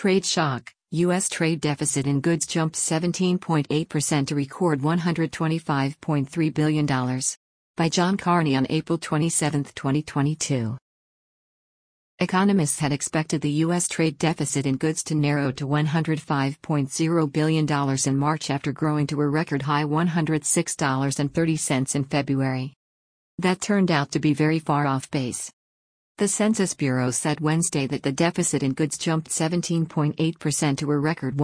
Trade shock, U.S. trade deficit in goods jumped 17.8% to record $125.3 billion. By John Carney on April 27, 2022. Economists had expected the U.S. trade deficit in goods to narrow to $105.0 billion in March after growing to a record high $106.30 in February. That turned out to be very far off base. The Census Bureau said Wednesday that the deficit in goods jumped 17.8% to a record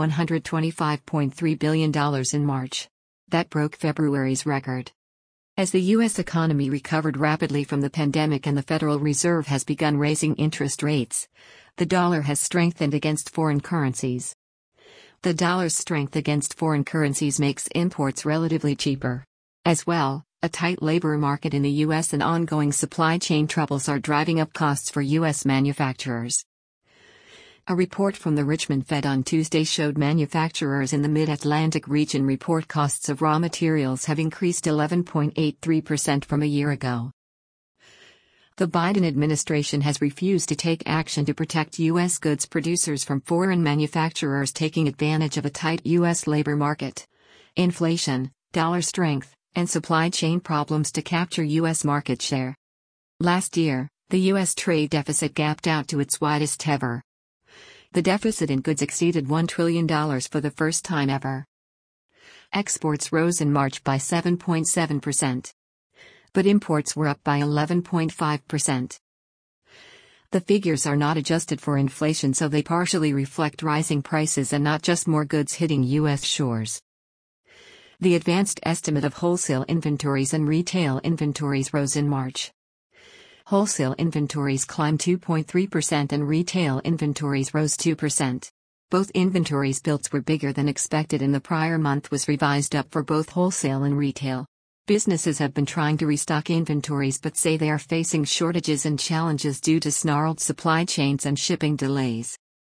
$125.3 billion in March. That broke February's record. As the U.S. economy recovered rapidly from the pandemic and the Federal Reserve has begun raising interest rates, the dollar has strengthened against foreign currencies. The dollar's strength against foreign currencies makes imports relatively cheaper. As well, a tight labor market in the U.S. and ongoing supply chain troubles are driving up costs for U.S. manufacturers. A report from the Richmond Fed on Tuesday showed manufacturers in the Mid-Atlantic region report costs of raw materials have increased 11.83% from a year ago. The Biden administration has refused to take action to protect U.S. goods producers from foreign manufacturers taking advantage of a tight U.S. labor market, inflation, dollar strength, and supply chain problems to capture U.S. market share. Last year, the U.S. trade deficit gapped out to its widest ever. The deficit in goods exceeded $1 trillion for the first time ever. Exports rose in March by 7.7%. But imports were up by 11.5%. The figures are not adjusted for inflation, so they partially reflect rising prices and not just more goods hitting U.S. shores. The advanced estimate of wholesale inventories and retail inventories rose in March. Wholesale inventories climbed 2.3% and retail inventories rose 2%. Both inventories builds were bigger than expected, and the prior month was revised up for both wholesale and retail. Businesses have been trying to restock inventories but say they are facing shortages and challenges due to snarled supply chains and shipping delays.